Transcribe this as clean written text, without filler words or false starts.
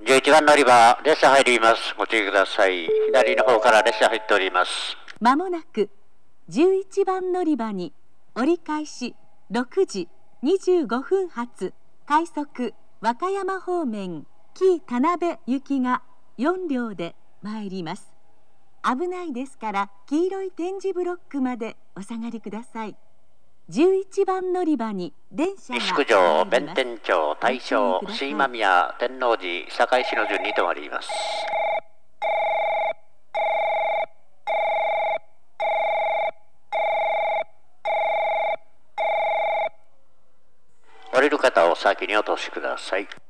11番乗り場、列車入ります。ご注意ください。左の方から列車入っております。 まもなく11番乗り場に折り返し6時25分発快速和歌山方面紀伊田辺行きが4両で参ります。危ないですから黄色い点字ブロックまでお下がりください。11番乗り場に電車が西九条、弁天町、大正、椎間宮、天王寺、堺市の順に停まります。降りる方を先にお通しください。